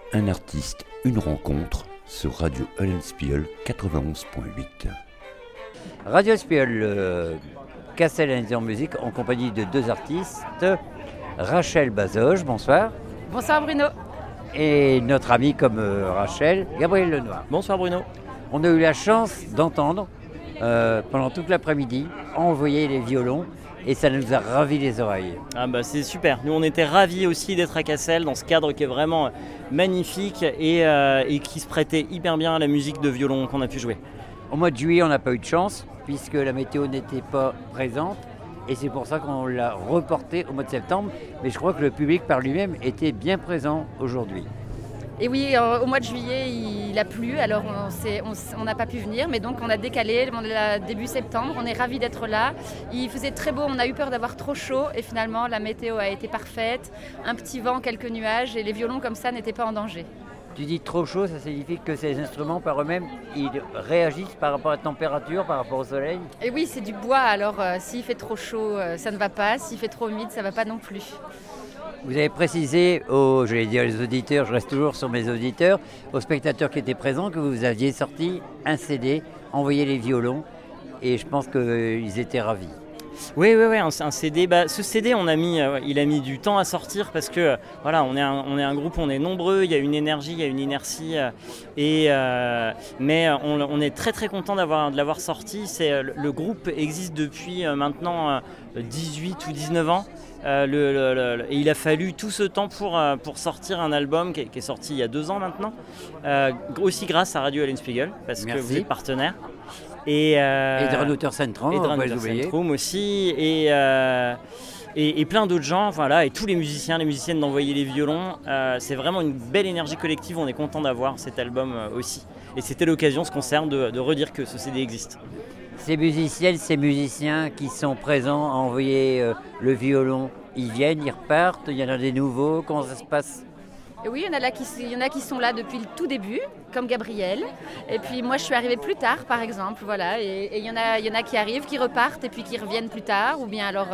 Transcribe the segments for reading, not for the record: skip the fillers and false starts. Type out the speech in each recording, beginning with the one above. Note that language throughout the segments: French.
Un artiste, une rencontre sur Radio Eulenspiegel 91.8. Radio Spiegel, Cassel en musique en compagnie de deux artistes, Rachel Bazoge, bonsoir. Bonsoir Bruno. Et notre ami comme Rachel, Gabriel Lenoir. Bonsoir Bruno. On a eu la chance d'entendre pendant toute l'après-midi envoyer les violons et ça nous a ravi les oreilles. Ah bah c'est super, nous on était ravis aussi d'être à Cassel dans ce cadre qui est vraiment magnifique et qui se prêtait hyper bien à la musique de violon qu'on a pu jouer. Au mois de juillet on n'a pas eu de chance puisque la météo n'était pas présente et c'est pour ça qu'on l'a reporté au mois de septembre, mais je crois que le public par lui-même était bien présent aujourd'hui. Et oui, au mois de juillet, il a plu, alors on n'a pas pu venir, mais donc on a décalé, on est là début septembre, on est ravis d'être là. Il faisait très beau, on a eu peur d'avoir trop chaud et finalement la météo a été parfaite, un petit vent, quelques nuages et les violons comme ça n'étaient pas en danger. Tu dis trop chaud, ça signifie que ces instruments par eux-mêmes, ils réagissent par rapport à la température, par rapport au soleil? Et oui, c'est du bois, alors s'il fait trop chaud, ça ne va pas, s'il fait trop humide, ça ne va pas non plus. Vous avez précisé aux, je vais dire les auditeurs, je reste toujours sur mes auditeurs, aux spectateurs qui étaient présents que vous aviez sorti un CD, envoyé les violons, et je pense qu'ils étaient ravis. Oui, un CD. Ce CD, il a mis du temps à sortir parce que voilà, on est un groupe, on est nombreux, il y a une énergie, il y a une inertie, mais on est très très content de l'avoir sorti. Le groupe existe depuis maintenant 18 ou 19 ans. Et il a fallu tout ce temps pour sortir un album qui est sorti il y a 2 ans maintenant, aussi grâce à Radio Eulenspiegel parce Merci. que vous êtes partenaire. Et de Ranouter Centrum, on va les oublier. Centrum aussi, et plein d'autres gens, voilà, et tous les musiciens, les musiciennes d'envoyer les violons. C'est vraiment une belle énergie collective, on est content d'avoir cet album aussi. Et c'était l'occasion, ce concert, de redire que ce CD existe. Ces musiciennes, ces musiciens qui sont présents à envoyer le violon, ils viennent, ils repartent, il y en a des nouveaux, comment ça se passe? Et oui, il y en a qui sont là depuis le tout début, comme Gabriel. Et puis moi, je suis arrivée plus tard, par exemple, voilà. Et il y en a qui arrivent, qui repartent et puis qui reviennent plus tard. Ou bien alors,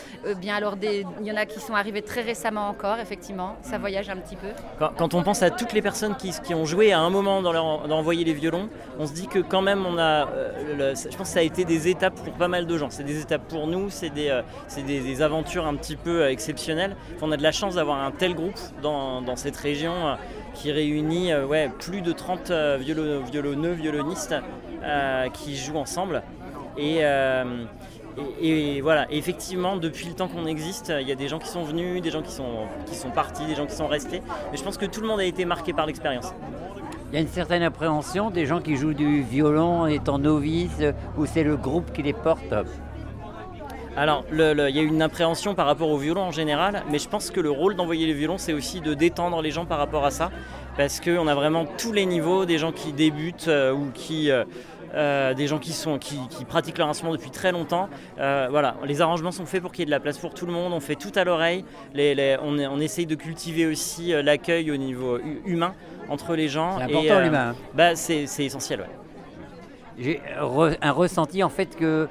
il y en a qui sont arrivés très récemment encore, effectivement. Ça voyage un petit peu. Quand on pense à toutes les personnes qui ont joué à un moment d'envoyer les violons, on se dit que quand même, je pense que ça a été des étapes pour pas mal de gens. C'est des étapes pour nous, c'est des aventures un petit peu exceptionnelles. On a de la chance d'avoir un tel groupe dans cette région qui réunit plus de 30 violonneux, violonistes qui jouent ensemble. Et voilà, et effectivement, depuis le temps qu'on existe, il y a des gens qui sont venus, des gens qui sont partis, des gens qui sont restés. Et je pense que tout le monde a été marqué par l'expérience. Il y a une certaine appréhension des gens qui jouent du violon étant novices, ou c'est le groupe qui les porte? Alors, il y a une appréhension par rapport au violon en général, mais je pense que le rôle d'envoyer les violons, c'est aussi de détendre les gens par rapport à ça, parce qu'on a vraiment tous les niveaux, des gens qui débutent ou des gens qui pratiquent leur instrument depuis très longtemps. Voilà, les arrangements sont faits pour qu'il y ait de la place pour tout le monde, on fait tout à l'oreille, on essaye de cultiver aussi l'accueil au niveau humain entre les gens. C'est important l'humain. C'est essentiel, ouais. J'ai un ressenti en fait que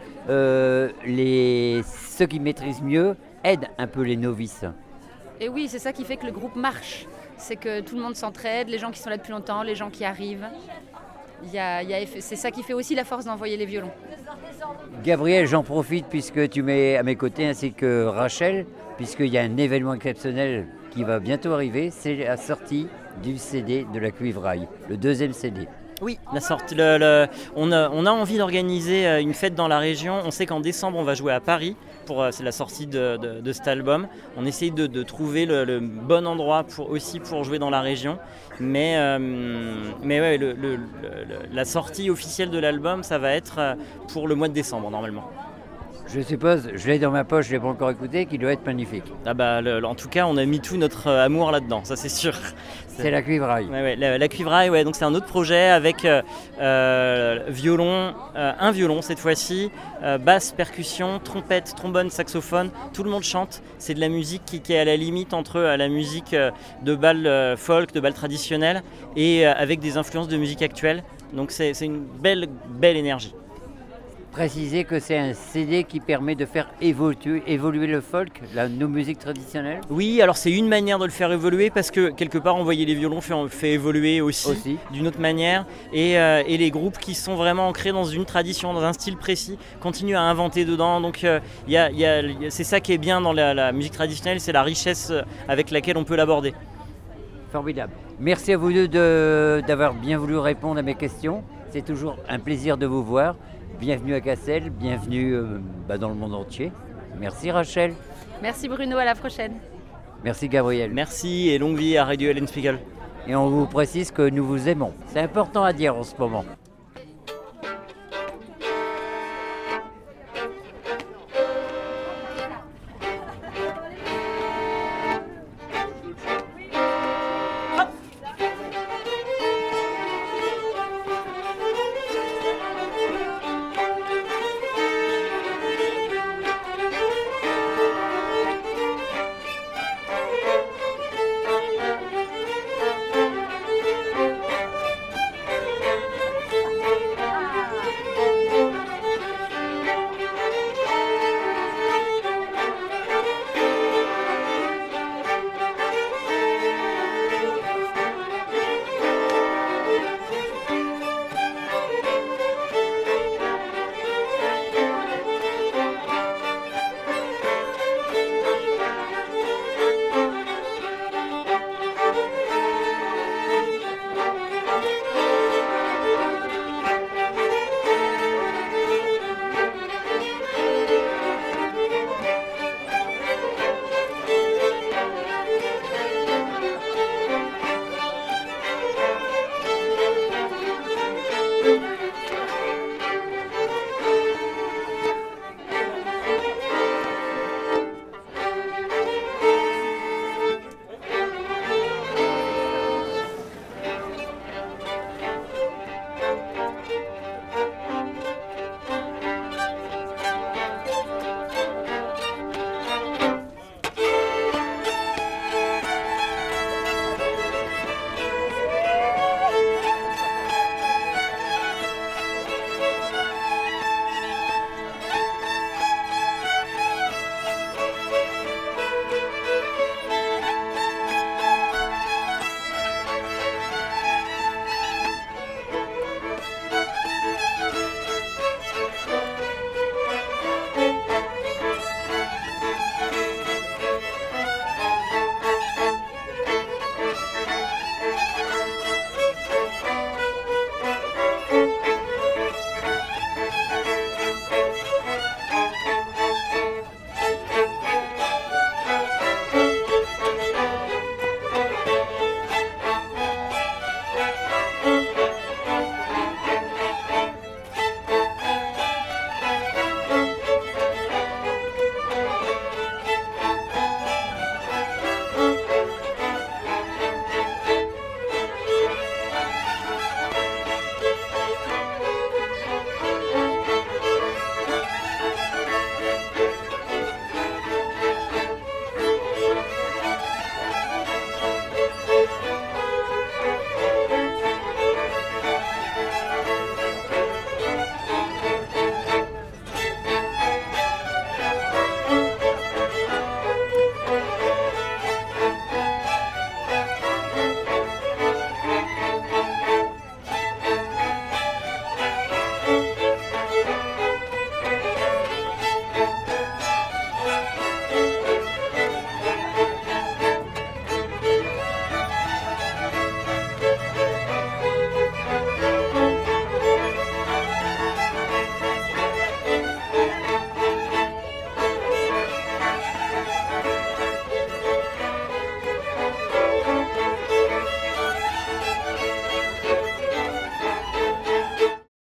ceux qui maîtrisent mieux aident un peu les novices. Et oui, c'est ça qui fait que le groupe marche. C'est que tout le monde s'entraide, les gens qui sont là depuis longtemps, les gens qui arrivent. C'est ça qui fait aussi la force d'envoyer les violons. Gabriel, j'en profite puisque tu mets à mes côtés ainsi que Rachel, puisqu'il y a un événement exceptionnel qui va bientôt arriver, c'est la sortie du CD de la Cuivraille, le 2e CD. Oui, la sortie. On a envie d'organiser une fête dans la région. On sait qu'en décembre, on va jouer à Paris pour c'est la sortie de cet album. On essaye de trouver le bon endroit pour jouer dans la région. Mais ouais, la sortie officielle de l'album, ça va être pour le mois de décembre normalement. Je suppose, je l'ai dans ma poche, je ne l'ai pas encore écouté, qu'il doit être magnifique. Ah bah, en tout cas, on a mis tout notre amour là-dedans, ça c'est sûr. C'est la Cuivraille. Ouais, la Cuivraille, ouais, donc c'est un autre projet avec violon, un violon cette fois-ci, basse, percussion, trompette, trombone, saxophone, tout le monde chante. C'est de la musique qui est à la limite entre la musique de bal folk, de bal traditionnel, et avec des influences de musique actuelle. Donc c'est une belle énergie. préciser que c'est un CD qui permet de faire évoluer le folk, nos musiques traditionnelles? Oui, alors c'est une manière de le faire évoluer parce que quelque part Envoyer les violons fait évoluer aussi. D'une autre manière et les groupes qui sont vraiment ancrés dans une tradition, dans un style précis, continuent à inventer dedans. Donc c'est ça qui est bien dans la musique traditionnelle, c'est la richesse avec laquelle on peut l'aborder. Formidable. Merci à vous deux d'avoir bien voulu répondre à mes questions. C'est toujours un plaisir de vous voir. Bienvenue à Cassel, bienvenue dans le monde entier. Merci Rachel. Merci Bruno, à la prochaine. Merci Gabriel. Merci et longue vie à Radio Eulenspiegel. Et on vous précise que nous vous aimons. C'est important à dire en ce moment.